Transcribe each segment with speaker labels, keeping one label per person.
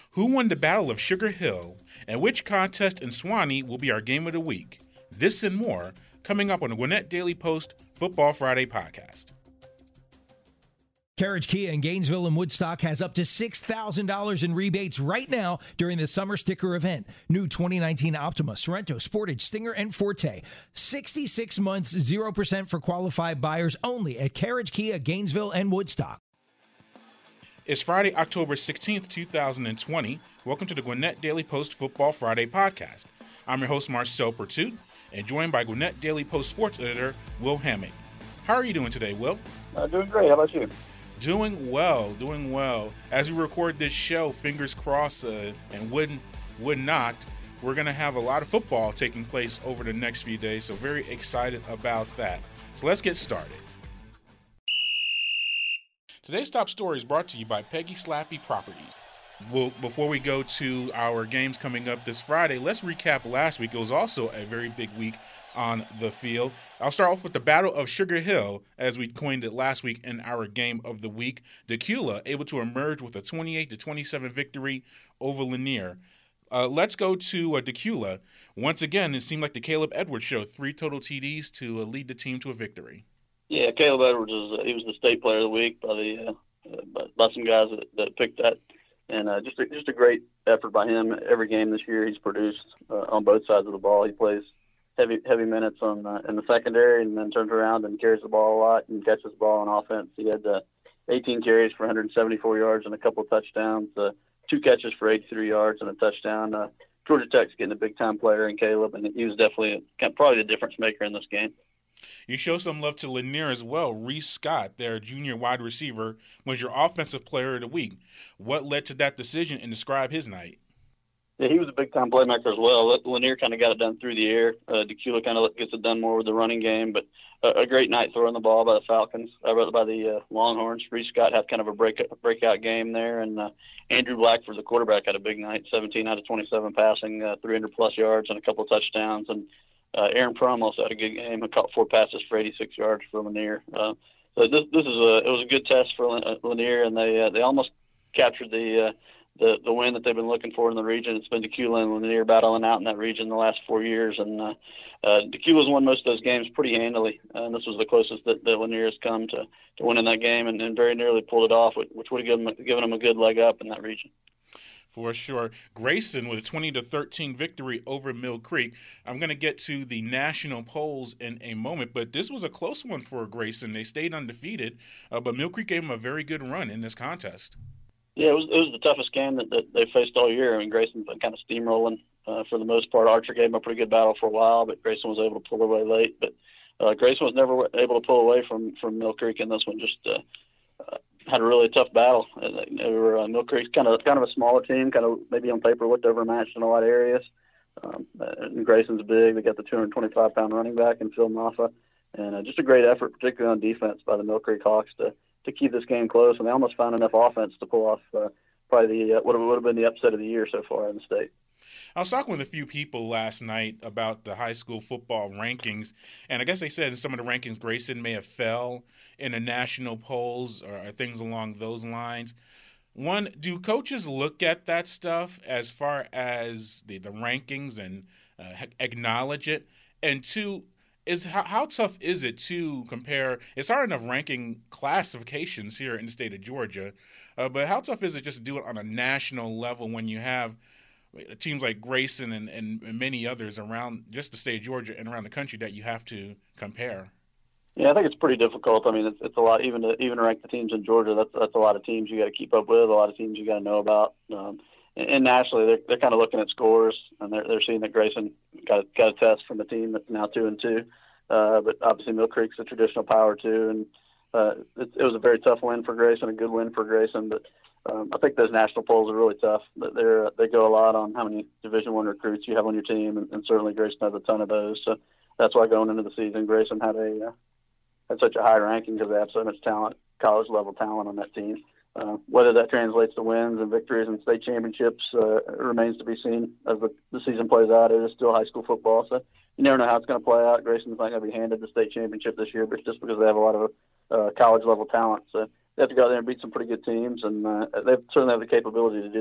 Speaker 1: Who won the Battle of Sugar Hill, and which contest in Swanee will be our game of the week? This and more coming up on the Gwinnett Daily Post Football Friday podcast.
Speaker 2: Carriage Kia in Gainesville and Woodstock has up to $6,000 in rebates right now during the summer sticker event. New 2019 Optima, Sorrento, Sportage, Stinger, and Forte. 66 months, 0% for qualified buyers only at Carriage Kia, Gainesville, and Woodstock.
Speaker 1: It's Friday, October 16th, 2020. Welcome to the Gwinnett Daily Post Football Friday podcast. I'm your host, Marcel Pertut, and joined by Gwinnett Daily Post sports editor, Will Hammack. How are you doing today, Will?
Speaker 3: Doing great. How about you?
Speaker 1: Doing well. As we record this show, fingers crossed and would not, we're going to have a lot of football taking place over the next few days, so very excited about that. So let's get started. Today's top story is brought to you by Peggy Slappy Properties. Well, before we go to our games coming up this Friday, let's recap last week. It was also a very big week on the field. I'll start off with the Battle of Sugar Hill, as we coined it last week in our game of the week. Decula able to emerge with a 28-27 victory over Lanier. Let's go to Decula. Once again, it seemed like the Caleb Edwards show, 3 total TDs to lead the team to a victory.
Speaker 3: Yeah, Caleb Edwards he was the state player of the week by some guys that picked that, and just a great effort by him. Every game this year, he's produced on both sides of the ball. He plays heavy minutes in the secondary, and then turns around and carries the ball a lot and catches the ball on offense. He had 18 carries for 174 yards and a couple of touchdowns, 2 catches for 83 yards and a touchdown. Georgia Tech's getting a big-time player in Caleb, and he was definitely probably the difference maker in this game.
Speaker 1: You show some love to Lanier as well. Reese Scott, their junior wide receiver, was your offensive player of the week. What led to that decision, and describe his night?
Speaker 3: Yeah, he was a big-time playmaker as well. Lanier kind of got it done through the air. Decula kind of gets it done more with the running game, but a great night throwing the ball by the Falcons, by the Longhorns. Reese Scott had kind of a breakout game there, and Andrew Blackford, the quarterback, had a big night, 17 out of 27 passing, 300-plus yards and a couple of touchdowns. And Aaron Prum also had a good game. He caught 4 passes for 86 yards for Lanier. So it was a good test for Lanier, and they almost captured the win that they've been looking for in the region. It's been Decula and Lanier battling out in that region the last 4 years, and Decula's won most of those games pretty handily, and this was the closest that Lanier has come to winning that game, and very nearly pulled it off, which would have given them a good leg up in that region.
Speaker 1: For sure. Grayson with a 20-13 victory over Mill Creek. I'm going to get to the national polls in a moment, but this was a close one for Grayson. They stayed undefeated, but Mill Creek gave them a very good run in this contest. Yeah,
Speaker 3: it was the toughest game that they faced all year. I mean, Grayson's been kind of steamrolling for the most part. Archer gave them a pretty good battle for a while, but Grayson was able to pull away late. But Grayson was never able to pull away from Mill Creek in this one. Just had a really tough battle. Mill Creek's kind of a smaller team, kind of maybe on paper looked overmatched in a lot of areas. And Grayson's big. They got the 225-pound running back in Phil Maffa, and just a great effort, particularly on defense by the Mill Creek Hawks to keep this game close, and they almost found enough offense to pull off probably what would have been the upset of the year so far in the state.
Speaker 1: I was talking with a few people last night about the high school football rankings, and I guess they said in some of the rankings Grayson may have fell in the national polls or things along those lines. One, do coaches look at that stuff as far as the rankings and acknowledge it? And two, how tough is it to compare? It's hard enough ranking classifications here in the state of Georgia, but how tough is it just to do it on a national level when you have teams like Grayson and many others around just the state of Georgia and around the country that you have to compare?
Speaker 3: Yeah, I think it's pretty difficult. I mean, it's a lot, even to rank the teams in Georgia. That's a lot of teams you got to keep up with, a lot of teams you got to know about. And nationally, they're kind of looking at scores, and they're seeing that Grayson got a test from a team that's now 2-2. But obviously, Mill Creek's a traditional power too, and it was a very tough win for Grayson, a good win for Grayson. But I think those national polls are really tough. They go a lot on how many Division I recruits you have on your team, and certainly Grayson has a ton of those. So that's why going into the season, Grayson had such a high ranking because they have so much talent, college level talent on that team. Whether that translates to wins and victories and state championships remains to be seen as the season plays out. It is still high school football, so you never know how it's going to play out. Grayson's not going to be handed the state championship this year, but just because they have a lot of college level talent. So they have to go out there and beat some pretty good teams, and they certainly have the capability to do that.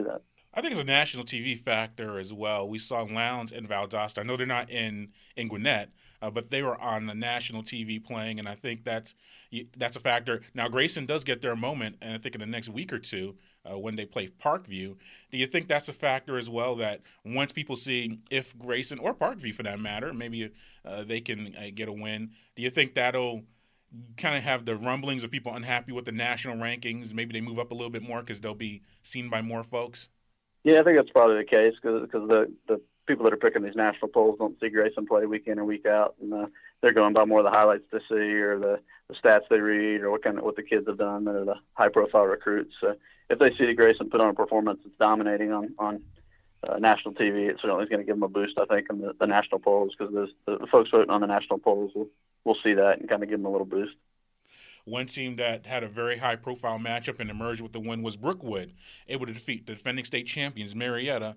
Speaker 1: I think it's a national TV factor as well. We saw Lowndes and Valdosta. I know they're not in Gwinnett, but they were on the national TV playing, and I think that's a factor. Now Grayson does get their moment, and I think in the next week or two when they play Parkview. Do you think that's a factor as well? That once people see if Grayson or Parkview, for that matter, maybe they can get a win. Do you think that'll kind of have the rumblings of people unhappy with the national rankings? Maybe they move up a little bit more because they'll be seen by more folks.
Speaker 3: Yeah, I think that's probably the case because the people that are picking these national polls don't see Grayson play week in and week out, and they're going by more of the highlights they see or the stats they read or what the kids have done that are the high-profile recruits. So if they see Grayson put on a performance that's dominating on national TV, it certainly is going to give them a boost, I think, in the national polls because the folks voting on the national polls will see that and kind of give them a little boost.
Speaker 1: One team that had a very high-profile matchup and emerged with the win was Brookwood, able to defeat the defending state champions Marietta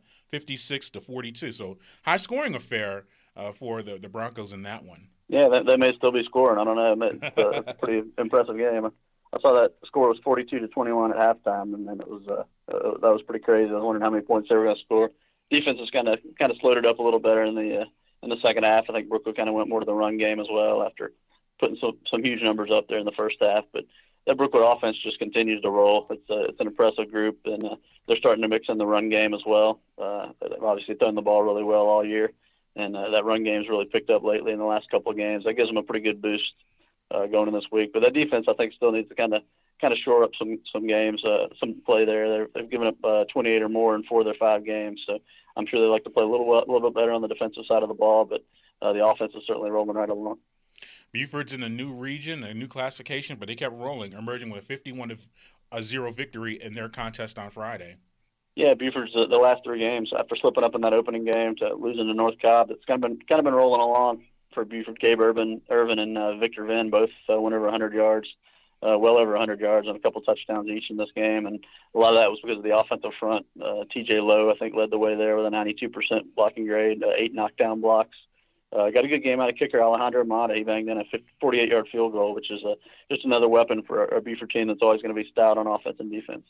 Speaker 1: 56-42. So high-scoring affair for the Broncos in that one.
Speaker 3: Yeah, they may still be scoring. I don't know. It's a pretty impressive game. I saw that score was 42-21 at halftime, and then it was that was pretty crazy. I was wondering how many points they were going to score. Defense has kind of slowed it up a little better in the second half. I think Brookwood kind of went more to the run game as well after putting some huge numbers up there in the first half. But that Brookwood offense just continues to roll. It's an impressive group, and they're starting to mix in the run game as well. They've obviously thrown the ball really well all year, and that run game's really picked up lately in the last couple of games. That gives them a pretty good boost going in this week. But that defense, I think, still needs to kind of shore up some games, some play there. They've given up 28 or more in 4 of their 5 games, so I'm sure they like to play a little bit better on the defensive side of the ball. But the offense is certainly rolling right along.
Speaker 1: Buford's in a new region, a new classification, but they kept rolling, emerging with a 51-0 victory in their contest on Friday.
Speaker 3: Yeah, Buford's the last 3 games after slipping up in that opening game to losing to North Cobb. It's kind of been rolling along for Buford. Gabe Irvin and Victor Venn both went over 100 yards, well over 100 yards and a couple touchdowns each in this game. And a lot of that was because of the offensive front. T.J. Lowe, I think, led the way there with a 92% blocking grade, 8 knockdown blocks. Got a good game out of kicker Alejandro Mata. He banged in a 48-yard field goal, which is just another weapon for a Buford team that's always going to be stout on offense and defense.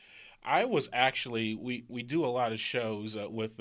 Speaker 1: I was actually we do a lot of shows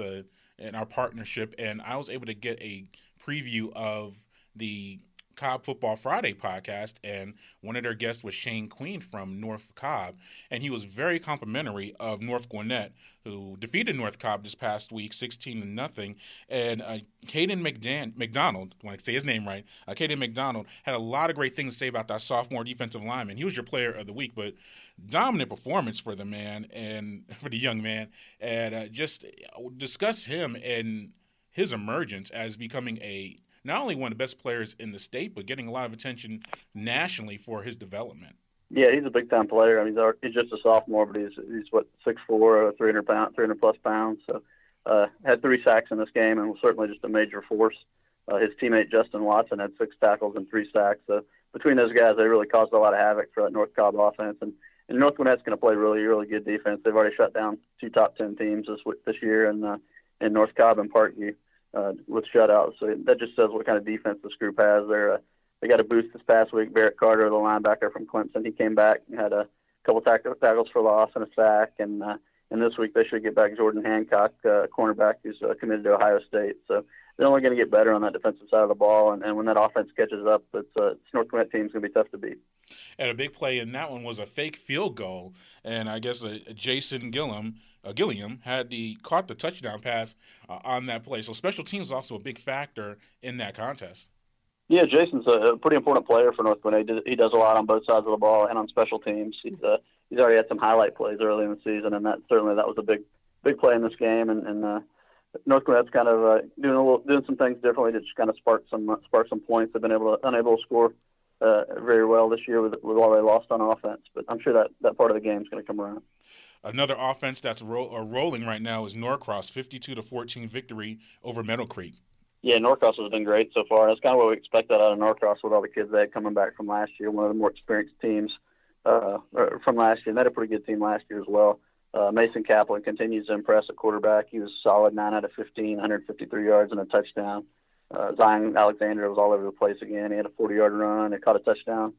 Speaker 1: in our partnership, and I was able to get a preview of the Cobb Football Friday podcast, and one of their guests was Shane Queen from North Cobb, and he was very complimentary of North Gwinnett, who defeated North Cobb this past week, 16-0. And Caden McDonald, when I say his name right, Caden McDonald had a lot of great things to say about that sophomore defensive lineman. He was your player of the week, but dominant performance for the man and for the young man, and just discuss him and his emergence as becoming not only one of the best players in the state, but getting a lot of attention nationally for his development.
Speaker 3: Yeah, he's a big-time player. I mean, he's just a sophomore, but he's 6'4", 300-plus pounds. So had 3 sacks in this game and was certainly just a major force. His teammate Justin Watson had 6 tackles and 3 sacks. So between those guys, they really caused a lot of havoc for that North Cobb offense. And North Gwinnett's going to play really, really good defense. They've already shut down 2 top 10 teams this year in North Cobb and Parkview. With shutouts. So that just says what kind of defense this group has. They got a boost this past week. Barrett Carter, the linebacker from Clemson, he came back and had a couple tackles for loss and a sack. And this week they should get back Jordan Hancock, cornerback who's committed to Ohio State. So they're only going to get better on that defensive side of the ball. And when that offense catches up, it's North Gwinnett team's going to be tough to beat.
Speaker 1: And a big play in that one was a fake field goal. And I guess Jason Gilliam caught the touchdown pass on that play. So special teams is also a big factor in that contest.
Speaker 3: Yeah, Jason's a pretty important player for North Gwinnett. He does a lot on both sides of the ball and on special teams. He's already had some highlight plays early in the season, and that was a big play in this game. And North Gwinnett's kind of doing some things differently to just kind of spark some points. They've been unable to score very well this year with all they lost on offense. But I'm sure that part of the game is going to come around.
Speaker 1: Another offense that's rolling right now is Norcross, 52-14 victory over Meadow Creek.
Speaker 3: Yeah, Norcross has been great so far. That's kind of what we expected out of Norcross with all the kids they had coming back from last year. One of the more experienced teams from last year. And they had a pretty good team last year as well. Mason Kaplan continues to impress at quarterback. He was solid, 9 out of 15, 153 yards and a touchdown. Zion Alexander was all over the place again. He had a 40-yard run. He caught a touchdown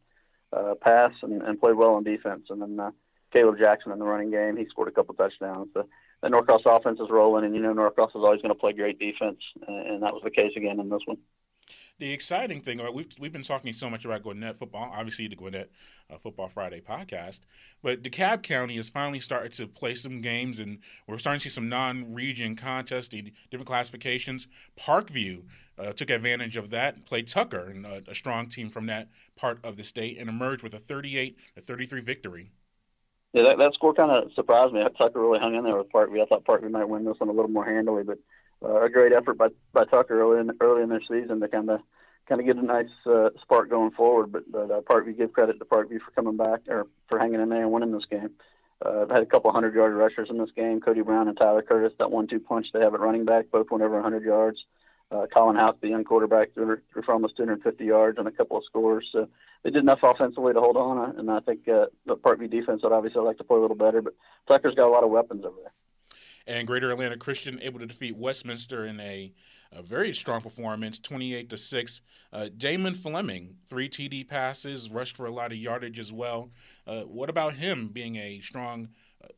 Speaker 3: pass and played well on defense. And then Caleb Jackson in the running game, he scored a couple touchdowns. So Norcross offense is rolling, and Norcross is always going to play great defense, and that was the case again in this one.
Speaker 1: The exciting thing about we've been talking so much about Gwinnett football, obviously the Gwinnett Football Friday podcast, but DeKalb County has finally started to play some games, and we're starting to see some non-region contests, the different classifications. Parkview took advantage of that, played Tucker, and a strong team from that part of the state, and emerged with a 38-33 victory.
Speaker 3: Yeah, that score kind of surprised me. Tucker really hung in there with Parkview. I thought Parkview might win this one a little more handily, but a great effort by Tucker early in their season to kind of get a nice spark going forward. But Parkview, give credit to Parkview for coming back or for hanging in there and winning this game. Had a couple 100-yard rushers in this game. Cody Brown and Tyler Curtis, that 1-2 punch they have at running back, both went over 100 yards. Colin House, the young quarterback, threw for almost 250 yards and a couple of scores. So they did enough offensively to hold on, and I think the Parkview defense would obviously like to play a little better, but Tucker's got a lot of weapons over there.
Speaker 1: And Greater Atlanta Christian able to defeat Westminster in a very strong performance, 28-6. Damon Fleming, 3 TD passes, rushed for a lot of yardage as well. What about him being a strong,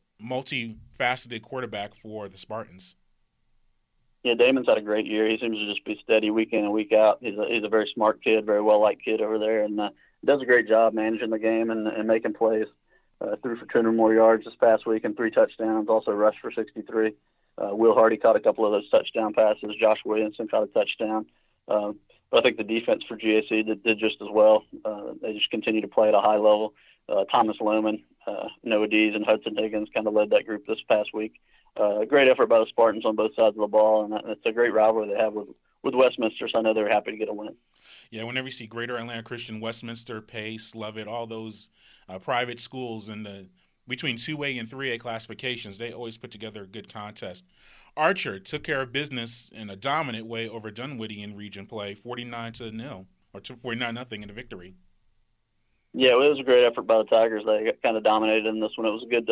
Speaker 1: multifaceted quarterback for the Spartans?
Speaker 3: Yeah, Damon's had a great year. He seems to just be steady week in and week out. He's a very smart kid, very well-liked kid over there, and does a great job managing the game and making plays. Threw for 200 more yards this past week and 3 touchdowns, also rushed for 63. Will Hardy caught a couple of those touchdown passes. Josh Williamson caught a touchdown. But I think the defense for GAC did just as well. They just continue to play at a high level. Thomas Lohman, Noah Dees, and Hudson Higgins kind of led that group this past week. Great effort by the Spartans on both sides of the ball, and it's a great rivalry they have with Westminster, so I know they're happy to get a win.
Speaker 1: Yeah, whenever you see Greater Atlanta Christian, Westminster, Pace, Lovett, all those private schools in the between 2A and 3A classifications, they always put together a good contest. Archer took care of business in a dominant way over Dunwoody in region play, 49-0 or 49-0 in the victory. Yeah,
Speaker 3: it was a great effort by the Tigers. They kind of dominated in this one. It was a good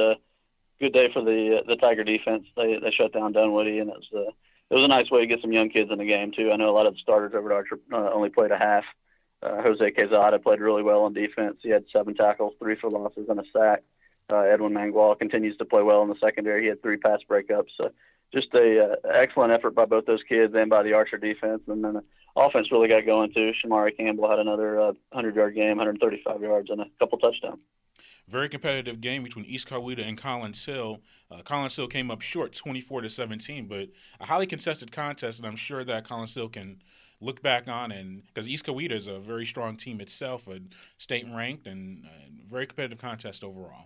Speaker 3: day for the Tiger defense. They shut down Dunwoody, and it was a nice way to get some young kids in the game too. I know a lot of the starters over at Archer only played a half. Jose Quezada played really well on defense. He had 7 tackles, 3 for losses, and a sack. Edwin Mangual continues to play well in the secondary. He had 3 pass breakups. Just a excellent effort by both those kids and by the Archer defense. And then the offense really got going too. Shamari Campbell had another 100-yard game, 135 yards, and a couple touchdowns.
Speaker 1: Very competitive game between East Coweta and Collins Hill. Collins Hill came up short, 24-17, but a highly contested contest, and I'm sure that Collins Hill can look back on, and because East Coweta is a very strong team itself, state ranked, and very competitive contest overall.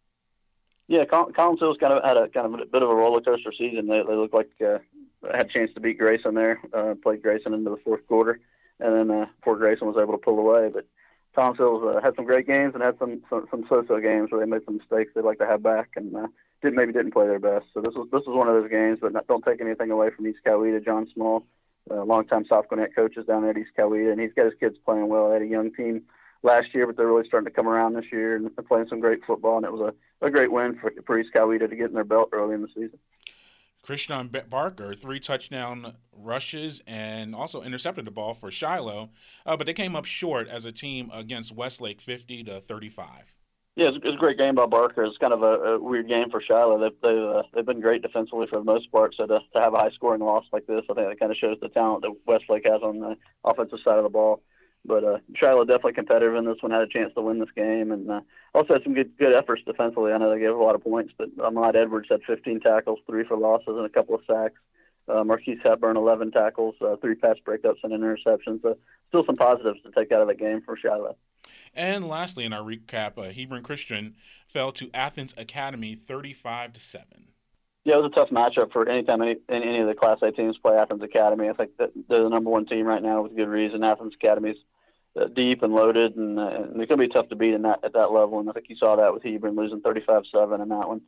Speaker 3: Yeah, Collins Hill's kind of had a bit of a roller coaster season. They look like had a chance to beat Grayson there, played Grayson into the fourth quarter, and then before Grayson was able to pull away. But Collins Hill's had some great games and had some so-so games where they made some mistakes they'd like to have back, and didn't play their best. So this was one of those games, but don't take anything away from East Coweta. John Small, longtime South Gwinnett coach, is down there at East Coweta, and he's got his kids playing well. They had a young team last year, but they're really starting to come around this year and they're playing some great football, and it was a great win for East Coweta to get in their belt early in the season.
Speaker 1: Christian Barker, 3 touchdown rushes and also intercepted the ball for Shiloh, but they came up short as a team against Westlake, 50-35.
Speaker 3: Yeah, it was a great game by Barker. It's kind of a weird game for Shiloh. They've been great defensively for the most part, so to have a high-scoring loss like this, I think that kind of shows the talent that Westlake has on the offensive side of the ball. But Shiloh definitely competitive in this one, had a chance to win this game, and also had some good efforts defensively. I know they gave a lot of points, but Ahmad Edwards had 15 tackles, 3 for losses, and a couple of sacks. Marquise Hepburn, 11 tackles, 3 pass breakups and interceptions. So still some positives to take out of the game for Shiloh.
Speaker 1: And lastly, in our recap, Hebron Christian fell to Athens Academy 35-7.
Speaker 3: Yeah, it was a tough matchup for any time any of the Class A teams play Athens Academy. I think that they're the number 1 team right now with good reason. Athens Academy's deep and loaded, and they're going to be tough to beat at that level. And I think you saw that with Hebron losing 35-7 in that one.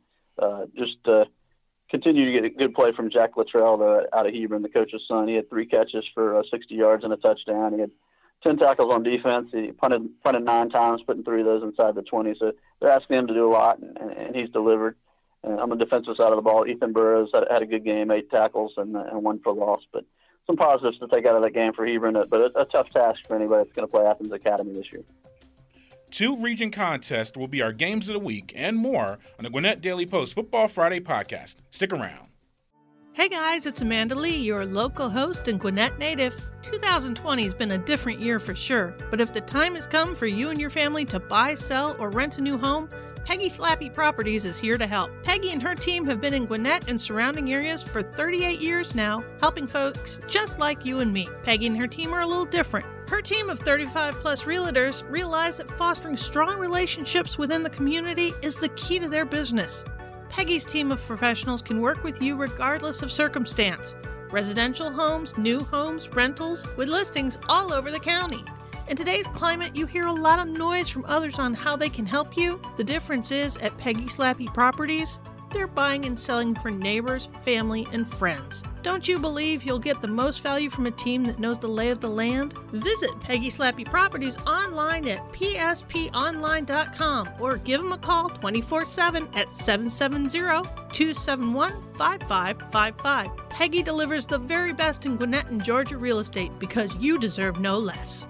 Speaker 3: Continue to get a good play from Jack Luttrell out of Hebron, the coach's son. He had 3 catches for 60 yards and a touchdown. He had 10 tackles on defense. He punted 9 times, putting 3 of those inside the 20. So they're asking him to do a lot, and he's delivered. On the defensive side of the ball, Ethan Burrows had a good game, 8 tackles and 1 for loss. But some positives to take out of that game for Hebron, but a tough task for anybody that's going to play Athens Academy this year.
Speaker 1: 2 region contests will be our games of the week and more on the Gwinnett Daily Post Football Friday podcast. Stick around.
Speaker 4: Hey guys, it's Amanda Lee, your local host and Gwinnett native. 2020 has been a different year for sure, but if the time has come for you and your family to buy, sell, or rent a new home, Peggy Slappy Properties is here to help. Peggy and her team have been in Gwinnett and surrounding areas for 38 years now, helping folks just like you and me. Peggy and her team are a little different. Her team of 35-plus realtors realize that fostering strong relationships within the community is the key to their business. Peggy's team of professionals can work with you regardless of circumstance. Residential homes, new homes, rentals, with listings all over the county. In today's climate, you hear a lot of noise from others on how they can help you. The difference is, at Peggy Slappy Properties, they're buying and selling for neighbors, family, and friends. Don't you believe you'll get the most value from a team that knows the lay of the land? Visit Peggy Slappy Properties online at psponline.com or give them a call 24/7 at 770-271-5555. Peggy delivers the very best in Gwinnett and Georgia real estate because you deserve no less.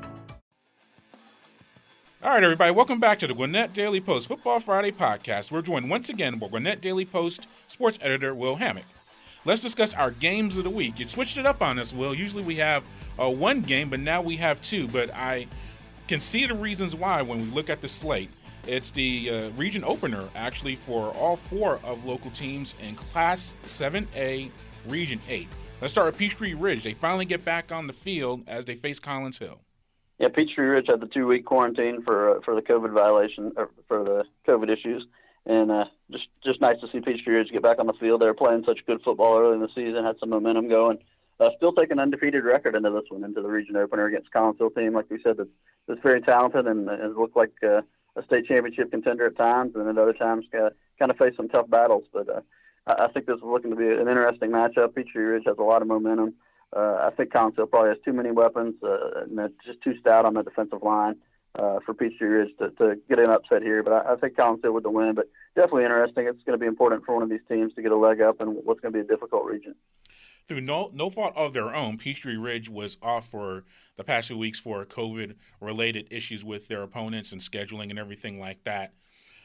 Speaker 1: All right, everybody, welcome back to the Gwinnett Daily Post Football Friday podcast. We're joined once again by Gwinnett Daily Post sports editor Will Hammock. Let's discuss our games of the week. You switched it up on us, Will. Usually we have one game, but now we have 2. But I can see the reasons why when we look at the slate. It's the region opener, actually, for all 4 of local teams in Class 7A Region 8. Let's start with Peachtree Ridge. They finally get back on the field as they face Collins Hill.
Speaker 3: Yeah, Peachtree Ridge had the 2-week quarantine for the COVID violation, or for the COVID issues, and just nice to see Peachtree Ridge get back on the field. They were playing such good football early in the season, had some momentum going. Still taking an undefeated record into this one, into the region opener against Collins Hill team. Like we said, that's very talented and has looked like a state championship contender at times, and at other times kind of faced some tough battles. But I think this is looking to be an interesting matchup. Peachtree Ridge has a lot of momentum. I think Collins Hill probably has too many weapons, and they're just too stout on the defensive line for Peachtree Ridge to get an upset here. But I think Collins Hill with the win, but definitely interesting. It's going to be important for one of these teams to get a leg up in what's going to be a difficult region.
Speaker 1: Through no fault of their own, Peachtree Ridge was off for the past few weeks for COVID-related issues with their opponents and scheduling and everything like that.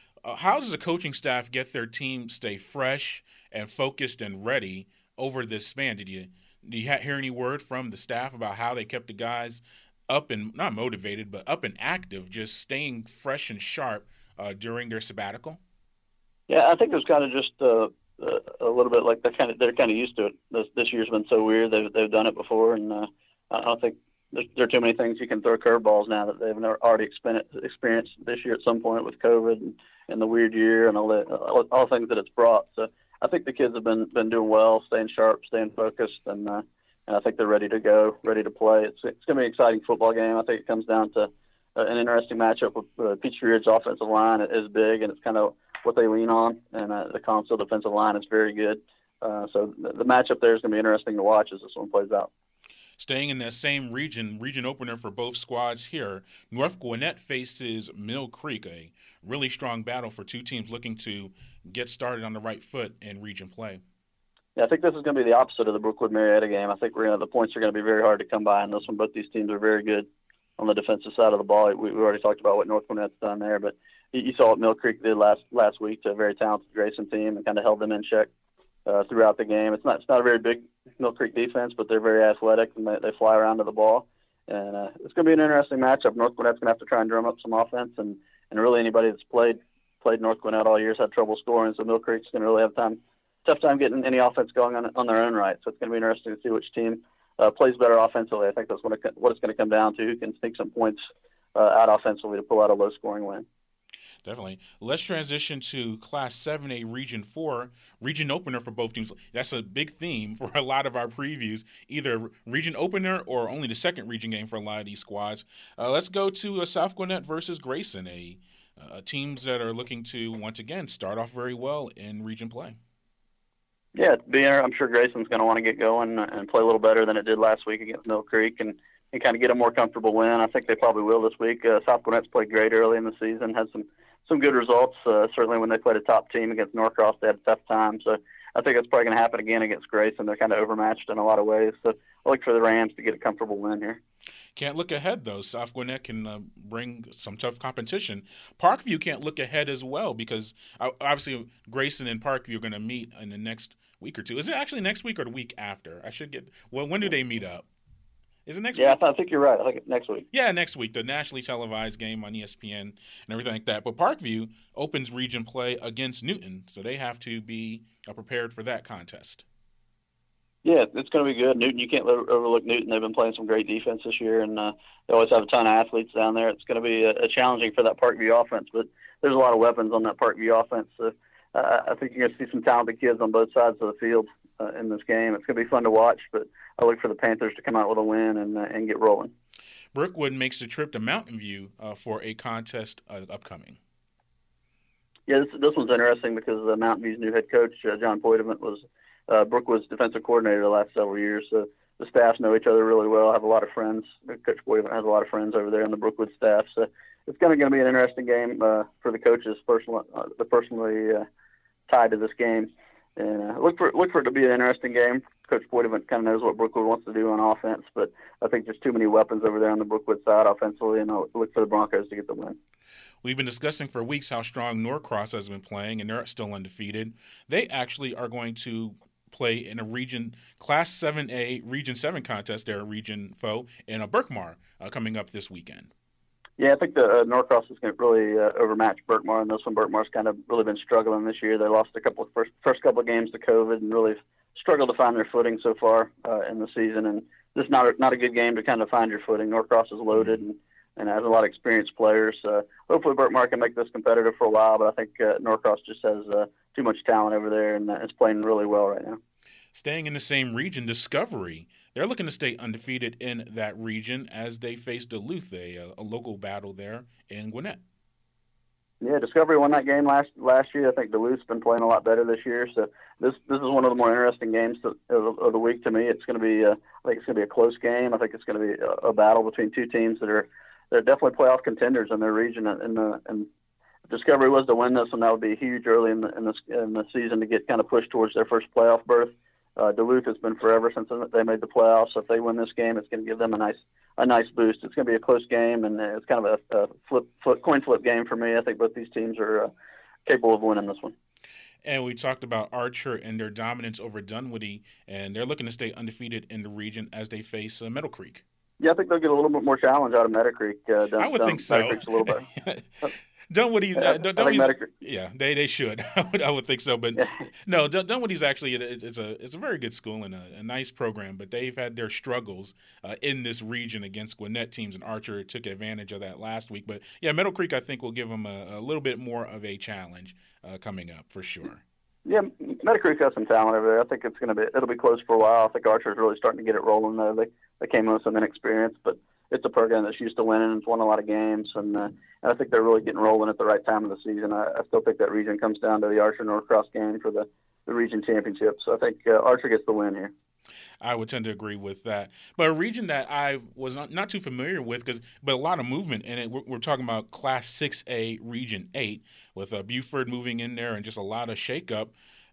Speaker 1: How does the coaching staff get their team stay fresh and focused and ready over this span? Do you hear any word from the staff about how they kept the guys up and not motivated, but up and active, just staying fresh and sharp during their sabbatical?
Speaker 3: Yeah, I think it was kind of just a little bit like they're kind of used to it. This year's been so weird; they've done it before, and I don't think there are too many things you can throw curveballs now that they've already experienced this year at some point with COVID and the weird year and all the things that it's brought. So I think the kids have been doing well, staying sharp, staying focused, and I think they're ready to go, ready to play. It's going to be an exciting football game. I think it comes down to an interesting matchup with Peachtree Ridge's offensive line. It is big, and it's kind of what they lean on, and the Collins Hill defensive line is very good. So the matchup there is going to be interesting to watch as this one plays out.
Speaker 1: Staying in that same region opener for both squads here, North Gwinnett faces Mill Creek, a really strong battle for 2 teams looking to get started on the right foot in region play.
Speaker 3: Yeah, I think this is going to be the opposite of the Brookwood-Marietta game. I think the points are going to be very hard to come by in this one. Both these teams are very good on the defensive side of the ball. We already talked about what North Gwinnett's done there, but you saw what Mill Creek did last week to a very talented Grayson team and kind of held them in check throughout the game. It's not a very big Mill Creek defense, but they're very athletic and they fly around to the ball. And it's going to be an interesting matchup. North Gwinnett's going to have to try and drum up some offense, and really anybody that's played North Gwinnett all year has had trouble scoring, so Mill Creek's going to really have tough time getting any offense going on their own right. So it's going to be interesting to see which team plays better offensively. I think that's what it's going to come down to, who can sneak some points out offensively to pull out a low-scoring win.
Speaker 1: Definitely. Let's transition to Class 7A Region 4, region opener for both teams. That's a big theme for a lot of our previews, either region opener or only the second region game for a lot of these squads. Let's go to South Gwinnett versus Grayson, teams that are looking to, once again, start off very well in region play.
Speaker 3: Yeah, I'm sure Grayson's going to want to get going and play a little better than it did last week against Mill Creek and kind of get a more comfortable win. I think they probably will this week. South Gwinnett's played great early in the season, had some good results. Certainly when they played a top team against Norcross, they had a tough time. So I think that's probably going to happen again against Grayson. They're kind of overmatched in a lot of ways. So I look for the Rams to get a comfortable win here.
Speaker 1: Can't look ahead, though. South Gwinnett can bring some tough competition. Parkview can't look ahead as well because obviously Grayson and Parkview are going to meet in the next week or two. Is it actually next week or the week after? When do they meet up? Is it next week?
Speaker 3: Yeah, I think you're right. I think it's next week.
Speaker 1: Yeah, next week, the nationally televised game on ESPN and everything like that. But Parkview opens region play against Newton, so they have to be prepared for that contest.
Speaker 3: Yeah, it's going to be good. Newton, you can't overlook Newton. They've been playing some great defense this year, and they always have a ton of athletes down there. It's going to be a challenging for that Parkview offense, but there's a lot of weapons on that Parkview offense. So, I think you're going to see some talented kids on both sides of the field in this game. It's going to be fun to watch, but I look for the Panthers to come out with a win and get rolling.
Speaker 1: Brookwood makes the trip to Mountain View for a contest upcoming.
Speaker 3: Yeah, this one's interesting because Mountain View's new head coach, John Poitevin, was Brookwood's defensive coordinator the last several years. So the staffs know each other really well. I have a lot of friends. Coach Poitevin has a lot of friends over there on the Brookwood staff. So it's going to be an interesting game for the coaches personally tied to this game. And look for it to be an interesting game. Coach Poitevin kind of knows what Brookwood wants to do on offense, but I think there's too many weapons over there on the Brookwood side offensively, and I'll look for the Broncos to get the win.
Speaker 1: We've been discussing for weeks how strong Norcross has been playing, and they're still undefeated. They actually are going to play in a region Class 7A Region 7 contest, their region foe, in Berkmar coming up this weekend.
Speaker 3: Yeah, I think the Norcross is going to really overmatch Berkmar in this one. Berkmar's kind of really been struggling this year. They lost first couple of games to COVID and really struggled to find their footing so far in the season. And this is not a good game to kind of find your footing. Norcross is loaded and has a lot of experienced players. Hopefully Berkmar can make this competitive for a while, but I think Norcross just has too much talent over there and is playing really well right now.
Speaker 1: Staying in the same region, Discovery, they're looking to stay undefeated in that region as they face Duluth, a local battle there in Gwinnett.
Speaker 3: Yeah, Discovery won that game last year. I think Duluth's been playing a lot better this year. So this is one of the more interesting games of the week to me. It's going to be I think it's going to be a close game. I think it's going to be a battle between two teams that are definitely playoff contenders in their region. And if Discovery was to win this one, that would be huge early in the season to get kind of pushed towards their first playoff berth. Duluth has been forever since they made the playoffs. So if they win this game, it's going to give them a nice boost. It's going to be a close game, and it's kind of a coin flip game for me. I think both these teams are capable of winning this one.
Speaker 1: And we talked about Archer and their dominance over Dunwoody, and they're looking to stay undefeated in the region as they face Meadow Creek.
Speaker 3: Yeah, I think they'll get a little bit more challenge out of Meadow Creek.
Speaker 1: I would think so.
Speaker 3: Meadow Creek's a little bit.
Speaker 1: Dunwoody,
Speaker 3: Dunwoody's,
Speaker 1: yeah, they should. I would think so, but no, Dunwoody's actually it's a very good school and a nice program, but they've had their struggles in this region against Gwinnett teams, and Archer took advantage of that last week. But yeah, Meadow Creek, I think, will give them a little bit more of a challenge coming up for sure.
Speaker 3: Yeah, Meadow Creek has some talent over there. I think it'll be close for a while. I think Archer's really starting to get it rolling though. They came in with some inexperience, but it's a program that's used to winning. It's won a lot of games, and I think they're really getting rolling at the right time of the season. I still think that region comes down to the Archer-Norcross game for the region championship. So I think Archer gets the win here.
Speaker 1: I would tend to agree with that. But a region that I was not too familiar with, but a lot of movement in it. We're talking about Class 6A Region 8 with Buford moving in there and just a lot of shakeup.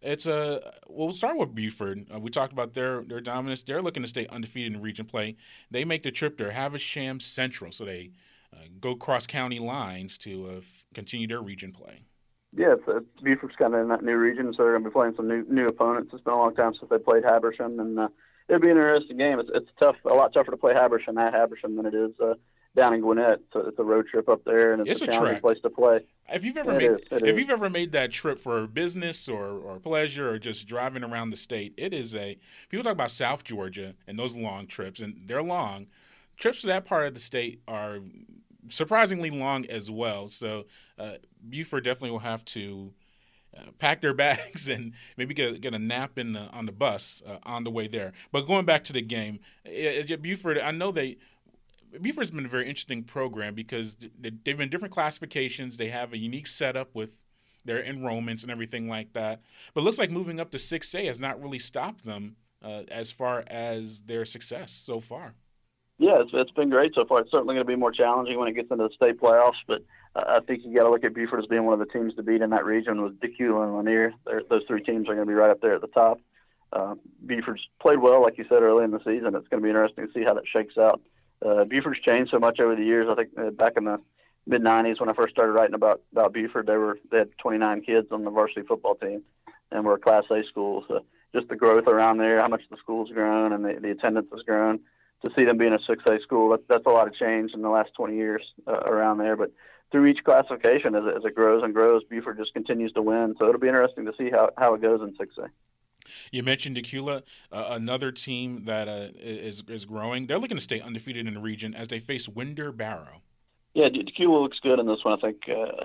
Speaker 1: We'll start with Buford. We talked about their dominance. They're looking to stay undefeated in region play. They make the trip to Havisham Central, so they go cross county lines to continue their region play.
Speaker 3: Yeah, Buford's kind of in that new region, so they're going to be playing some new opponents. It's been a long time since they played Habersham, and it'll be an interesting game. It's tough, a lot tougher to play Habersham at Habersham than it is down in Gwinnett. It's a road trip up there, and it's a challenging place to play.
Speaker 1: If you've ever made that trip for business or pleasure or just driving around the state, people talk about South Georgia and those long trips, and they're long. Trips to that part of the state are surprisingly long as well. So Buford definitely will have to pack their bags and maybe get a nap on the bus on the way there. But going back to the game, Buford, I know Buford's been a very interesting program because they've been different classifications. They have a unique setup with their enrollments and everything like that. But it looks like moving up to 6A has not really stopped them as far as their success so far.
Speaker 3: Yeah, it's been great so far. It's certainly going to be more challenging when it gets into the state playoffs, but I think you got to look at Buford as being one of the teams to beat in that region with DeCula and Lanier. Those three teams are going to be right up there at the top. Buford's played well, like you said, early in the season. It's going to be interesting to see how that shakes out Buford's changed so much over the years. I think back in the mid-'90s when I first started writing about Buford, they had 29 kids on the varsity football team, and we're a Class A school. So just the growth around there, how much the school's grown, and the attendance has grown. To see them being a 6A school, that's a lot of change in the last 20 years around there. But through each classification, as it grows and grows, Buford just continues to win. So it'll be interesting to see how it goes in 6A.
Speaker 1: You mentioned Decula, another team that is growing. They're looking to stay undefeated in the region as they face Winder Barrow.
Speaker 3: Yeah, Decula looks good in this one. I think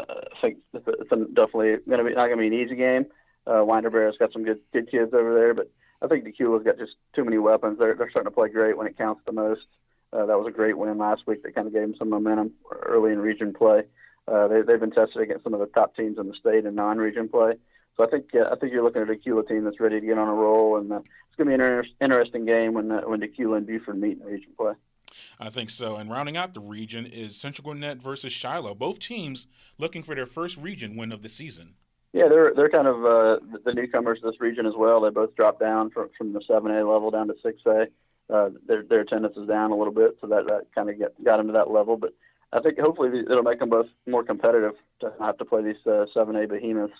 Speaker 3: it's definitely not going to be an easy game. Winder Barrow's got some good kids over there, but I think Decula's got just too many weapons. They're starting to play great when it counts the most. That was a great win last week that kind of gave them some momentum early in region play. They've been tested against some of the top teams in the state in non-region play. So I think you're looking at a Decula team that's ready to get on a roll, and it's going to be an interesting game when Decula and Buford meet in region play.
Speaker 1: I think so. And rounding out the region is Central Gwinnett versus Shiloh. Both teams looking for their first region win of the season.
Speaker 3: Yeah, they're kind of the newcomers to this region as well. They both dropped down from the 7A level down to 6A. Their attendance is down a little bit, so that kind of got them to that level. But I think hopefully it'll make them both more competitive to have to play these 7A behemoths.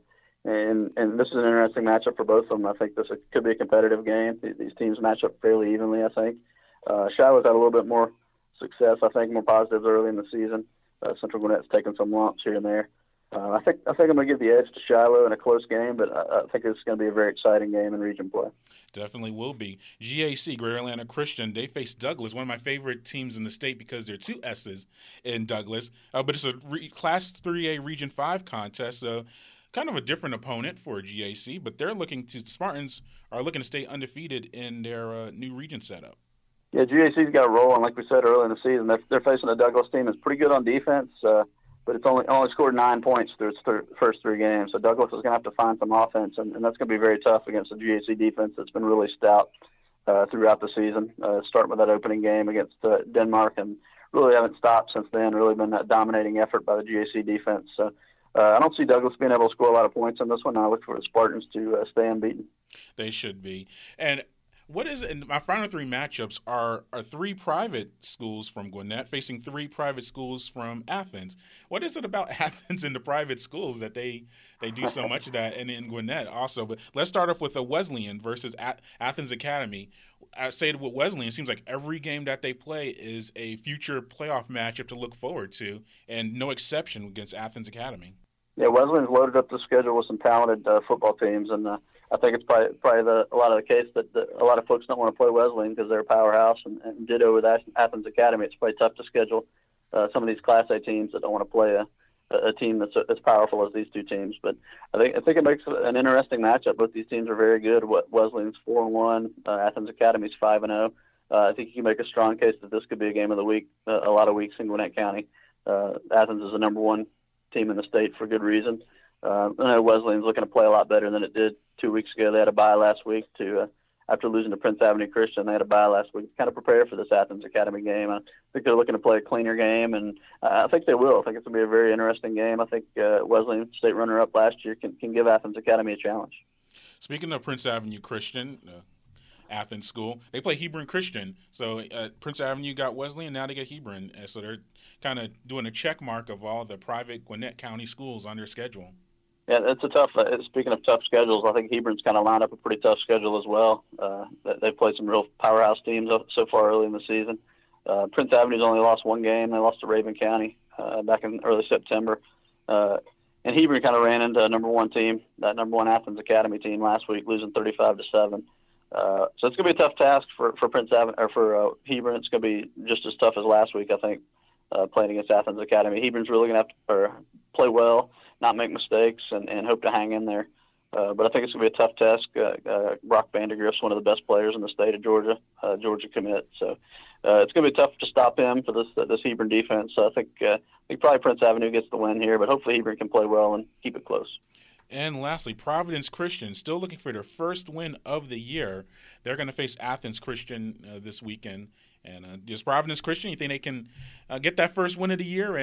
Speaker 3: And this is an interesting matchup for both of them. I think this could be a competitive game. These teams match up fairly evenly, I think. Shiloh's had a little bit more success, I think, more positives early in the season. Central Gwinnett's taken some lumps here and there. I think I'm going to give the edge to Shiloh in a close game, but I think it's going to be a very exciting game in region play.
Speaker 1: Definitely will be. GAC, Greater Atlanta Christian, they face Douglas, one of my favorite teams in the state because there are two S's in Douglas. But it's a Class 3A Region 5 contest, so kind of a different opponent for GAC, but Spartans are looking to stay undefeated in their new region setup.
Speaker 3: Yeah, GAC's got a roll, and like we said early in the season, they're facing a Douglas team that's pretty good on defense, but it's only scored 9 points through its first 3 games. So Douglas is going to have to find some offense, and that's going to be very tough against the GAC defense that's been really stout throughout the season, starting with that opening game against Denmark, and really haven't stopped since then, really been that dominating effort by the GAC defense. So I don't see Douglas being able to score a lot of points in this one. I look for the Spartans to stay unbeaten.
Speaker 1: They should be. And what is it? In my final 3 matchups are 3 private schools from Gwinnett facing 3 private schools from Athens. What is it about Athens and the private schools that they do so much of that, and in Gwinnett also? But let's start off with a Wesleyan versus Athens Academy. I say with Wesleyan, it seems like every game that they play is a future playoff matchup to look forward to, and no exception against Athens Academy.
Speaker 3: Yeah, Wesleyan's loaded up the schedule with some talented football teams, and I think it's probably a lot of the case that a lot of folks don't want to play Wesleyan because they're a powerhouse, and ditto with Athens Academy. It's probably tough to schedule some of these Class A teams that don't want to play a team that's as powerful as these two teams. But I think it makes an interesting matchup. Both these teams are very good. Wesleyan's 4-1, Athens Academy's 5-0. I think you can make a strong case that this could be a game of the week. A lot of weeks in Gwinnett County. Athens is the number 1 team in the state for good reason. I know Wesleyan's looking to play a lot better than it did 2 weeks ago. They had a bye last week after losing to Prince Avenue Christian. They had a bye last week to kind of prepare for this Athens Academy game. I think they're looking to play a cleaner game, and I think they will. I think it's going to be a very interesting game. I think Wesleyan, state runner-up last year, can give Athens Academy a challenge.
Speaker 1: Speaking of Prince Avenue Christian, Athens school, they play Hebron Christian. So Prince Avenue got Wesleyan, now they get Hebron. So they're kind of doing a check mark of all the private Gwinnett County schools on their schedule.
Speaker 3: Yeah, it's a tough. Speaking of tough schedules, I think Hebron's kind of lined up a pretty tough schedule as well. They've played some real powerhouse teams so far early in the season. Prince Avenue's only lost 1 game. They lost to Raven County back in early September. And Hebron kind of ran into a number 1 team, that number 1 Athens Academy team last week, losing 35-7. So it's going to be a tough task for Prince Avenue or for Hebron. It's going to be just as tough as last week, I think, playing against Athens Academy. Hebron's really going to have to play well, not make mistakes, and hope to hang in there. But I think it's going to be a tough task. Brock Vandergrift's one of the best players in the state of Georgia, Georgia commit. So it's going to be tough to stop him for this Hebron defense. So I think probably Prince Avenue gets the win here, but hopefully Hebron can play well and keep it close.
Speaker 1: And lastly, Providence Christian, still looking for their first win of the year. They're going to face Athens Christian this weekend. And does Providence Christian, you think they can get that first win of the year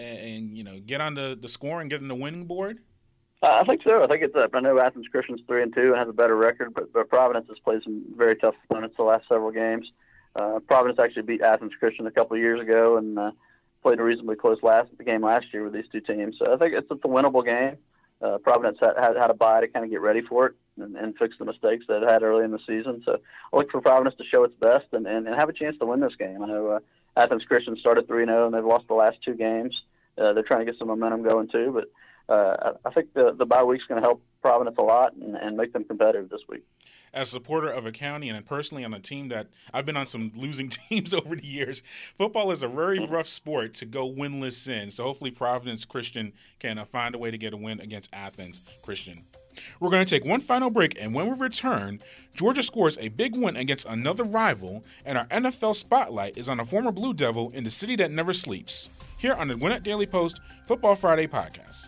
Speaker 1: and get on the score and get on the winning board?
Speaker 3: I think so. I think it's I know Athens Christian's 3-2 and has a better record, but Providence has played some very tough opponents the last several games. Providence actually beat Athens Christian a couple of years ago and played a reasonably close game last year with these two teams. So I think it's a winnable game. Providence had a bye to kind of get ready for it and fix the mistakes that it had early in the season. So I look for Providence to show its best and have a chance to win this game. I know Athens Christian started 3-0 and they've lost the last two games. They're trying to get some momentum going too, but I think the bye week's going to help Providence a lot and make them competitive this week.
Speaker 1: As a supporter of a county and personally on a team that I've been on some losing teams over the years, football is a very rough sport to go winless in. So hopefully Providence Christian can find a way to get a win against Athens Christian. We're going to take one final break, and when we return, Georgia scores a big win against another rival, and our NFL spotlight is on a former Blue Devil in the city that never sleeps. Here on the Gwinnett Daily Post Football Friday podcast.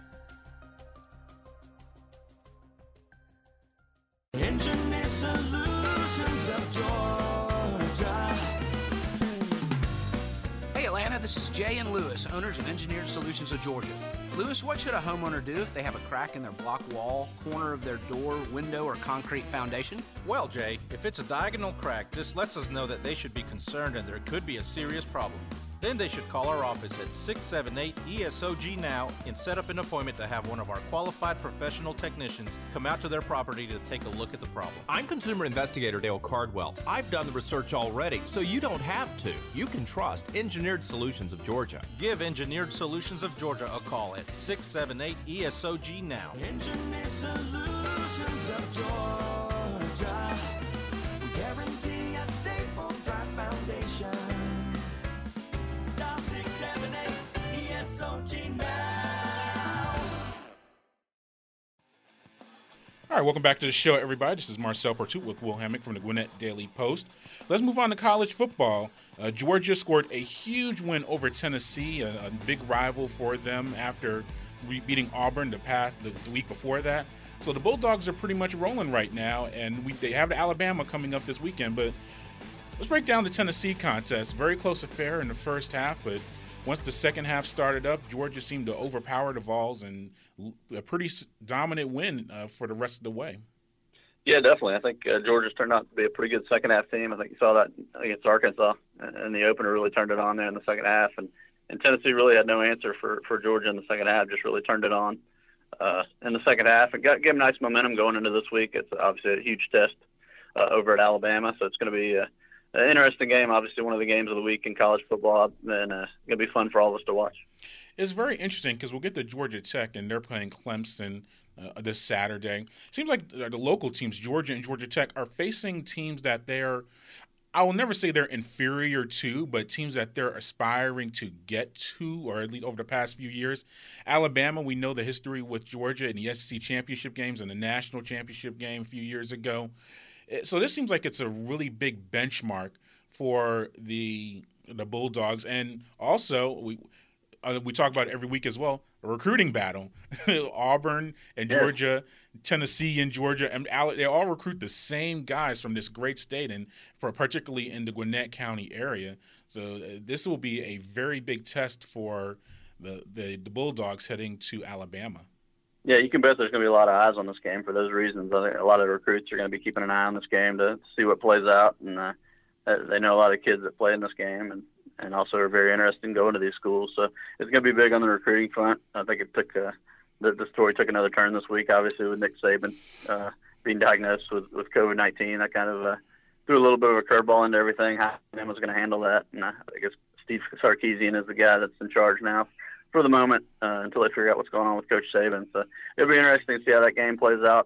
Speaker 5: Engineered Solutions of Georgia.
Speaker 6: Hey Atlanta, this is Jay and Lewis, owners of Engineered Solutions of Georgia. Lewis, what should a homeowner do if they have a crack in their block wall, corner of their door, window, or concrete foundation?
Speaker 7: Well, Jay, if it's a diagonal crack, this lets us know that they should be concerned and there could be a serious problem. Then they should call our office at 678-ESOG now and set up an appointment to have one of our qualified professional technicians come out to their property to take a look at the problem.
Speaker 8: I'm consumer investigator Dale Cardwell. I've done the research already, so you don't have to. You can trust Engineered Solutions of Georgia.
Speaker 7: Give Engineered Solutions of Georgia a call at 678-ESOG now.
Speaker 5: Engineered Solutions of Georgia. We guarantee a stable, dry foundation. Dial 678-ESOG now.
Speaker 1: All right, welcome back to the show, everybody. This is Marcel Pertut with Will Hammock from the Gwinnett Daily Post. Let's move on to college football. Georgia scored a huge win over Tennessee, a big rival for them after beating Auburn the week before that. So the Bulldogs are pretty much rolling right now, and they have Alabama coming up this weekend. But let's break down the Tennessee contest. Very close affair in the first half, but once the second half started up, Georgia seemed to overpower the Vols and a pretty dominant win for the rest of the way.
Speaker 3: Yeah, definitely. I think Georgia's turned out to be a pretty good second-half team. I think you saw that against Arkansas, and the opener really turned it on there in the second half. And Tennessee really had no answer for Georgia in the second half, just really turned it on in the second half and gave them nice momentum going into this week. It's obviously a huge test over at Alabama, so it's going to be an interesting game, obviously one of the games of the week in college football, and it's going to be fun for all of us to watch.
Speaker 1: It's very interesting because we'll get to Georgia Tech, and they're playing Clemson this Saturday. Seems like the local teams, Georgia and Georgia Tech, are facing teams that I will never say they're inferior to, but teams that they're aspiring to get to, or at least over the past few years. Alabama, we know the history with Georgia in the SEC championship games and the national championship game a few years ago. So this seems like it's a really big benchmark for the Bulldogs. And also, we talk about it every week as well, a recruiting battle. Auburn and Georgia, Tennessee and Georgia, and they all recruit the same guys from this great state, and particularly in the Gwinnett County area. So this will be a very big test for the Bulldogs heading to Alabama.
Speaker 3: Yeah, you can bet there's going to be a lot of eyes on this game for those reasons. I think a lot of the recruits are going to be keeping an eye on this game to see what plays out, and they know a lot of kids that play in this game and also are very interested in going to these schools. So it's going to be big on the recruiting front. I think it took the story took another turn this week, obviously, with Nick Saban being diagnosed with COVID-19. That kind of threw a little bit of a curveball into everything, how Alabama was going to handle that. And I guess Steve Sarkisian is the guy that's in charge now for the moment until they figure out what's going on with Coach Saban. So it'll be interesting to see how that game plays out.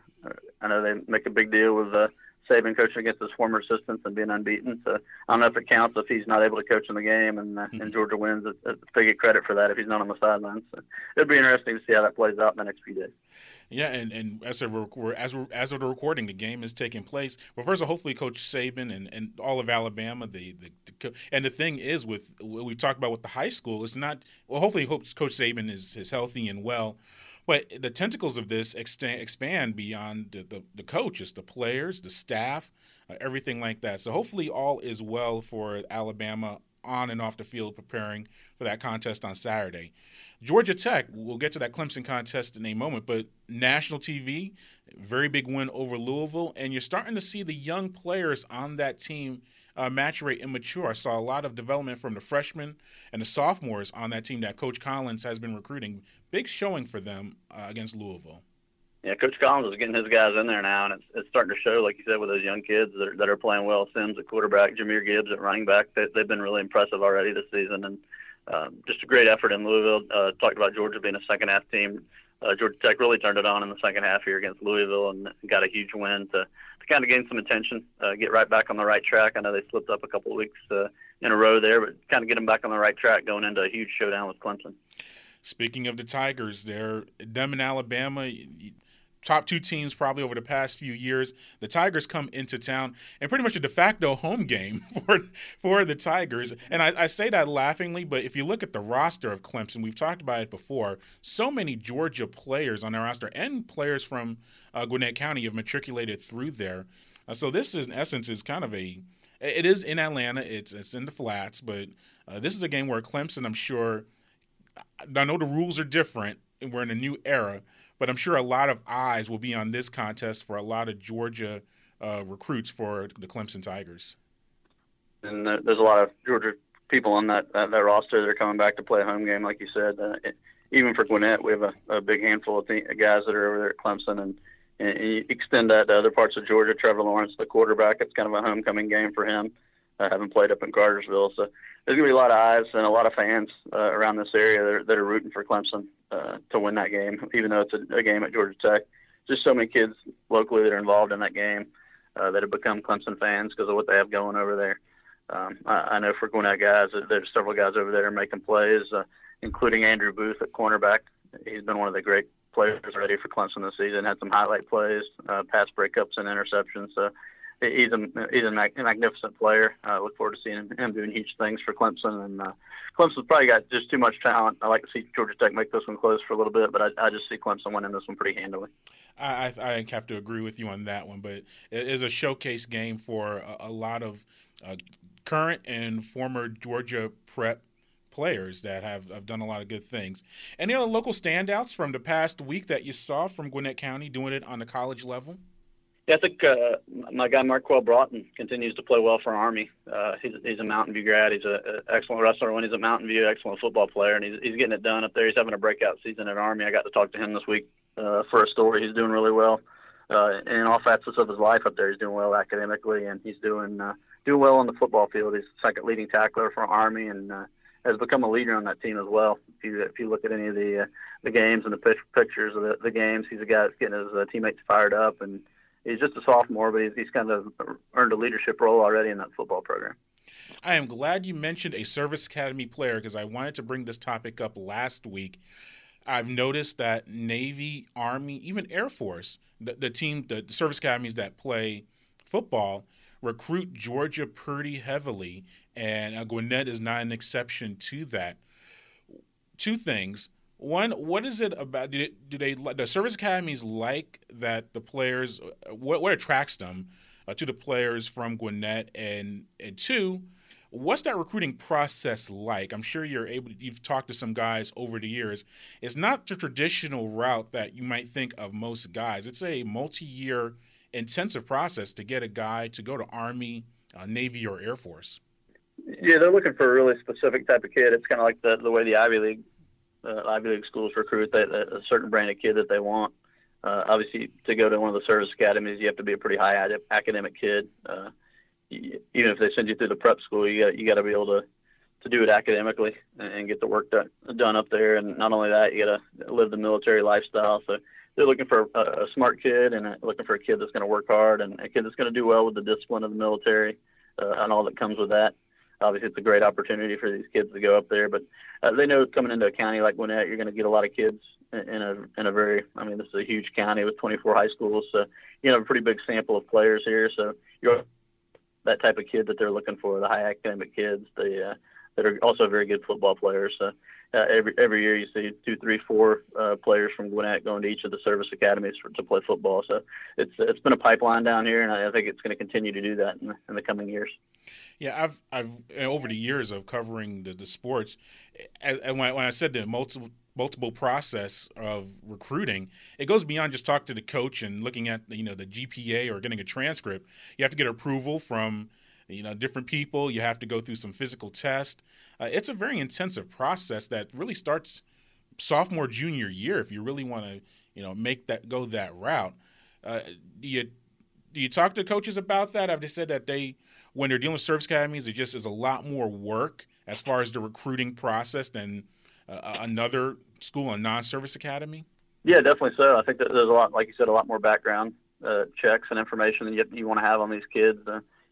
Speaker 3: I know they make a big deal with Saban coaching against his former assistants and being unbeaten. So I don't know if it counts if he's not able to coach in the game and Georgia wins. They get credit for that if he's not on the sidelines. So it'll be interesting to see how that plays out in the next few days.
Speaker 1: Yeah, and as of the recording, the game is taking place. Well, first of all, hopefully Coach Saban and all of Alabama, and the thing is with what we talked about with the high school, it's not – well, hopefully Coach Saban is healthy and well. But the tentacles of this expand beyond the coaches, the players, the staff, everything like that. So hopefully all is well for Alabama on and off the field preparing for that contest on Saturday. Georgia Tech, we'll get to that Clemson contest in a moment, but national TV, very big win over Louisville, and you're starting to see the young players on that team mature, immature. I saw a lot of development from the freshmen and the sophomores on that team that Coach Collins has been recruiting. Big showing for them against Louisville.
Speaker 3: Yeah, Coach Collins is getting his guys in there now, and it's starting to show, like you said, with those young kids that are playing well. Sims at quarterback, Jameer Gibbs at running back. They've been really impressive already this season, and just a great effort in Louisville. Talked about Georgia being a second-half team. Georgia Tech really turned it on in the second half here against Louisville and got a huge win to kind of gain some attention, get right back on the right track. I know they slipped up a couple of weeks in a row there, but kind of get them back on the right track going into a huge showdown with Clemson.
Speaker 1: Speaking of the Tigers, them in Alabama, top two teams probably over the past few years. The Tigers come into town and pretty much a de facto home game for the Tigers. And I say that laughingly, but if you look at the roster of Clemson, we've talked about it before, so many Georgia players on their roster and players from Gwinnett County have matriculated through there. So this is, in essence, is kind of it is in Atlanta. It's in the flats, but this is a game where Clemson, I'm sure, I know the rules are different and we're in a new era, but I'm sure a lot of eyes will be on this contest for a lot of Georgia recruits for the Clemson Tigers. And
Speaker 3: there's a lot of Georgia people on that roster that are coming back to play a home game, like you said. Even for Gwinnett, we have a big handful of guys that are over there at Clemson, and you extend that to other parts of Georgia. Trevor Lawrence, the quarterback, it's kind of a homecoming game for him, having played up in Cartersville. So there's going to be a lot of eyes and a lot of fans around this area that are rooting for Clemson to win that game, even though it's a game at Georgia Tech. Just so many kids locally that are involved in that game that have become Clemson fans because of what they have going over there. I know for Gwinnett guys, there's several guys over there making plays, including Andrew Booth at cornerback. He's been one of the great players already for Clemson this season, had some highlight plays, pass breakups and interceptions. So he's a magnificent player. I look forward to seeing him doing huge things for Clemson. And Clemson's probably got just too much talent. I like to see Georgia Tech make this one close for a little bit, but I just see Clemson winning this one pretty handily.
Speaker 1: I have to agree with you on that one, but it is a showcase game for a lot of current and former Georgia prep players that have done a lot of good things. Any other local standouts from the past week that you saw from Gwinnett County doing it on the college level?
Speaker 3: Yeah, I think my guy Marquell Broughton continues to play well for Army. He's a Mountain View grad. He's an excellent wrestler when he's at Mountain View, excellent football player, and he's getting it done up there. He's having a breakout season at Army. I got to talk to him this week for a story. He's doing really well in all facets of his life up there. He's doing well academically, and he's doing well on the football field. He's the second leading tackler for Army, and has become a leader on that team as well. If you look at any of the games and the pictures of the games, he's a guy that's getting his teammates fired up, and he's just a sophomore, but he's kind of earned a leadership role already in that football program.
Speaker 1: I am glad you mentioned a Service Academy player because I wanted to bring this topic up last week. I've noticed that Navy, Army, even Air Force, the Service Academies that play football recruit Georgia pretty heavily, and Gwinnett is not an exception to that. Two things. One, what is it about? Do they the service academies like that the players? What attracts them to the players from Gwinnett? And two, what's that recruiting process like? I'm sure you've talked to some guys over the years. It's not the traditional route that you might think of most guys. It's a multi-year intensive process to get a guy to go to Army, Navy, or Air Force.
Speaker 3: Yeah, they're looking for a really specific type of kid. It's kind of like the way the Ivy League schools recruit a certain brand of kid that they want. Obviously, to go to one of the service academies, you have to be a pretty high academic kid. Even if they send you through the prep school, you got to be able to do it academically and get the work done up there. And not only that, you got to live the military lifestyle. So they're looking for a smart kid and looking for a kid that's going to work hard and a kid that's going to do well with the discipline of the military and all that comes with that. Obviously, it's a great opportunity for these kids to go up there, but they know coming into a county like Gwinnett, you're going to get a lot of kids in a very, this is a huge county with 24 high schools, so you have a pretty big sample of players here. So you're that type of kid that they're looking for, the high academic kids, that are also very good football players. So every year you see 2, 3, 4 players from Gwinnett going to each of the service academies to play football. So it's been a pipeline down here, and I think it's going to continue to do that in the coming years.
Speaker 1: Yeah, I've over the years of covering the sports, and when I said the multiple process of recruiting, it goes beyond just talking to the coach and looking at the GPA or getting a transcript. You have to get approval from different people. You have to go through some physical tests. It's a very intensive process that really starts sophomore, junior year if you really want to, go that route. Do you talk to coaches about that? Have they said that when they're dealing with service academies, it just is a lot more work as far as the recruiting process than another school, a non-service academy?
Speaker 3: Yeah, definitely so. I think that there's a lot, like you said, a lot more background checks and information that you want to have on these kids.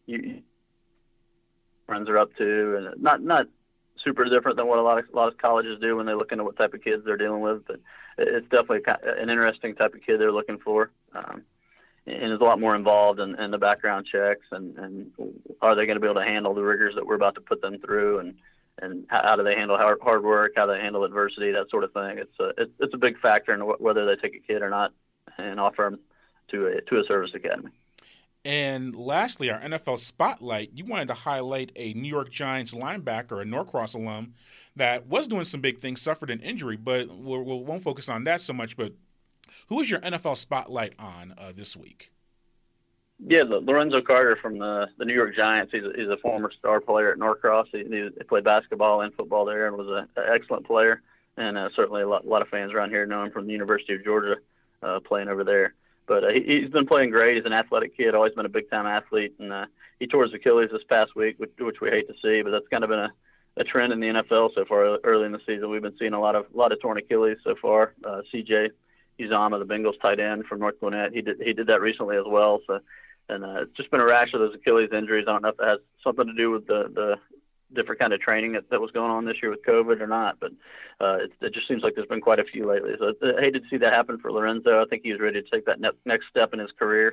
Speaker 3: Friends are up to, and not super different than what a lot of colleges do when they look into what type of kids they're dealing with. But it's definitely an interesting type of kid they're looking for. And there's a lot more involved in the background checks and are they going to be able to handle the rigors that we're about to put them through, and how do they handle hard work, how they handle adversity, that sort of thing. It's a big factor in whether they take a kid or not and offer them to a service academy.
Speaker 1: And lastly, our NFL Spotlight, you wanted to highlight a New York Giants linebacker, a Norcross alum, that was doing some big things, suffered an injury, but we won't focus on that so much. But who is your NFL Spotlight on this week?
Speaker 3: Yeah, Lorenzo Carter from the New York Giants. He's a former star player at Norcross. He played basketball and football there and was an excellent player. And certainly a lot of fans around here know him from the University of Georgia playing over there. But he's been playing great. He's an athletic kid, always been a big-time athlete. And he tore his Achilles this past week, which we hate to see. But that's kind of been a trend in the NFL so far early in the season. We've been seeing a lot of torn Achilles so far. C.J. Uzomah, the Bengals tight end from North Gwinnett, he did that recently as well. So, and it's just been a rash of those Achilles injuries. I don't know if that has something to do with the different kind of training that was going on this year with COVID or not, but it just seems like there's been quite a few lately. So I hated to see that happen for Lorenzo. I think he was ready to take that next step in his career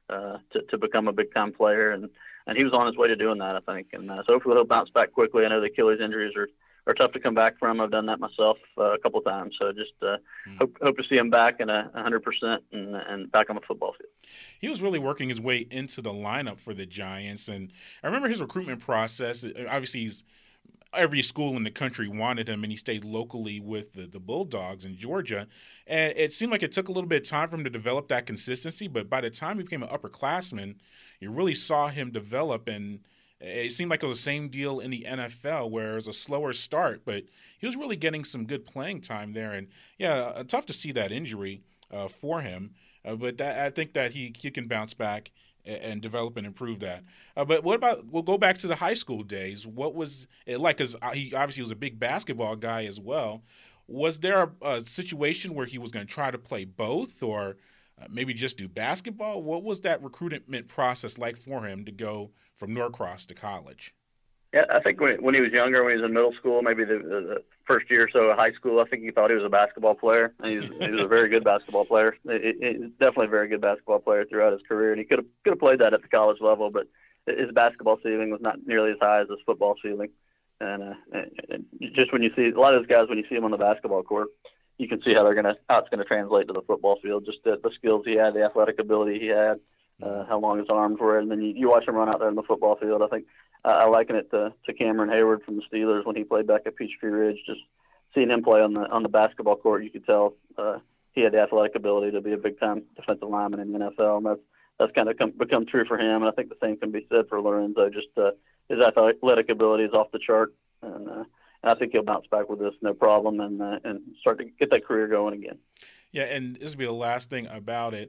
Speaker 3: to become a big-time player, and he was on his way to doing that, I think. And so hopefully he'll bounce back quickly. I know the Achilles injuries are tough to come back from. I've done that myself a couple of times. So just hope to see him back in 100% and back on the football field.
Speaker 1: He was really working his way into the lineup for the Giants. And I remember his recruitment process. Obviously, every school in the country wanted him, and he stayed locally with the Bulldogs in Georgia. And it seemed like it took a little bit of time for him to develop that consistency. But by the time he became an upperclassman, you really saw him develop, and it seemed like it was the same deal in the NFL where it was a slower start, but he was really getting some good playing time there. And, yeah, tough to see that injury for him. But I think that he can bounce back and develop and improve that. But what about – we'll go back to the high school days. What was it like? Because he obviously was a big basketball guy as well. Was there a situation where he was going to try to play both or maybe just do basketball? What was that recruitment process like for him to go from Norcross to college?
Speaker 3: Yeah, I think when he was younger, when he was in middle school, maybe the first year or so of high school, I think he thought he was a basketball player. And he was a very good basketball player. He's definitely a very good basketball player throughout his career, and he could have played that at the college level, but his basketball ceiling was not nearly as high as his football ceiling. And just when you see a lot of those guys, when you see them on the basketball court, you can see how it's gonna translate to the football field. Just the skills he had, the athletic ability he had, how long his arms were, and then you watch him run out there in the football field. I think I liken it to Cameron Hayward from the Steelers when he played back at Peachtree Ridge. Just seeing him play on the basketball court, you could tell he had the athletic ability to be a big time defensive lineman in the NFL, and that's kind of become true for him. And I think the same can be said for Lorenzo. Just his athletic ability is off the chart, and I think he'll bounce back with this no problem and start to get that career going again.
Speaker 1: Yeah, and this will be the last thing about it.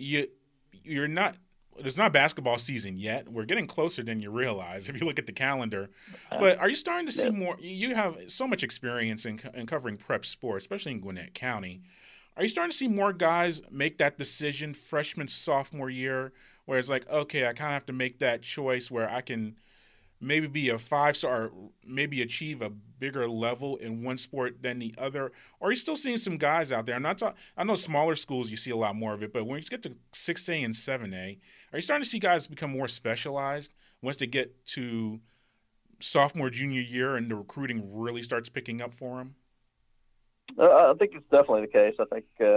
Speaker 1: You're not. It's not basketball season yet. We're getting closer than you realize if you look at the calendar. But are you starting to see more? You have so much experience in covering prep sports, especially in Gwinnett County. Are you starting to see more guys make that decision freshman, sophomore year, where it's like, okay, I kind of have to make that choice where I can maybe be a 5-star, maybe achieve a bigger level in one sport than the other? Or are you still seeing some guys out there? I know smaller schools you see a lot more of it, but when you get to 6A and 7A, are you starting to see guys become more specialized once they get to sophomore, junior year and the recruiting really starts picking up for them?
Speaker 3: I think it's definitely the case. I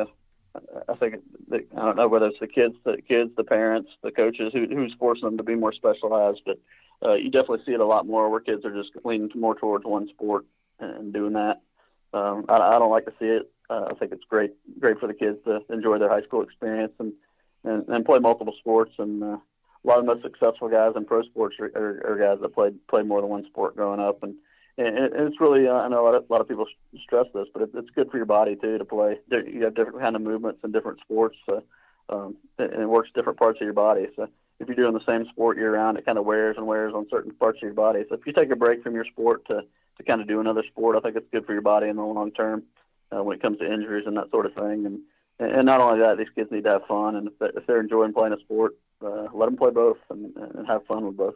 Speaker 3: don't know whether it's the kids, the parents, the coaches, who's forcing them to be more specialized, but you definitely see it a lot more where kids are just leaning more towards one sport and doing that. I don't like to see it. I think it's great for the kids to enjoy their high school experience and play multiple sports and lot of the most successful guys in pro sports are guys that played more than one sport growing up, and it's really I know a lot of people stress this, but it's good for your body too to play. You have different kind of movements in different sports, and it works different parts of your body. So if you're doing the same sport year round, it kind of wears on certain parts of your body. So if you take a break from your sport to kind of do another sport, I think it's good for your body in the long term when it comes to injuries and that sort of thing. And not only that, these kids need to have fun, and if they're enjoying playing a sport, let them play both and have fun with both.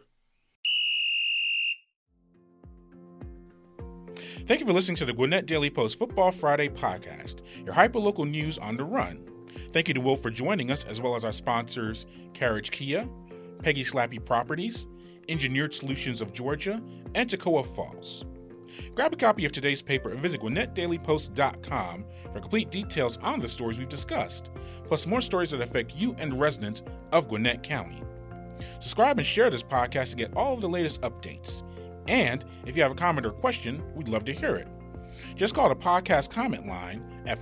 Speaker 1: Thank you for listening to the Gwinnett Daily Post Football Friday podcast, your hyperlocal news on the run. Thank you to Will for joining us, as well as our sponsors, Carriage Kia, Peggy Slappy Properties, Engineered Solutions of Georgia, and Toccoa Falls. Grab a copy of today's paper and visit GwinnettDailyPost.com for complete details on the stories we've discussed, plus more stories that affect you and residents of Gwinnett County. Subscribe and share this podcast to get all of the latest updates. And if you have a comment or question, we'd love to hear it. Just call the podcast comment line at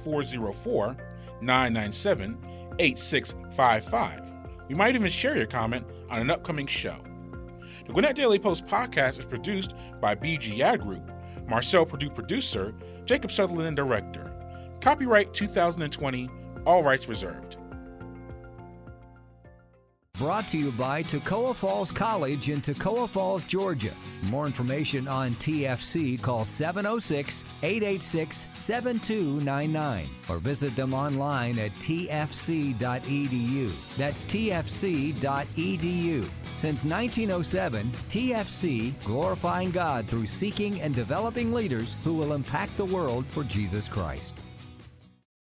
Speaker 1: 404-997-8655. We might even share your comment on an upcoming show. The Gwinnett Daily Post podcast is produced by BG Ad Group, Marcel Purdue producer, Jacob Sutherland director. Copyright 2020, all rights reserved.
Speaker 9: Brought to you by Toccoa Falls College in Toccoa Falls, Georgia. More information on TFC, call 706-886-7299 or visit them online at tfc.edu. That's tfc.edu. Since 1907, TFC, glorifying God through seeking and developing leaders who will impact the world for Jesus Christ.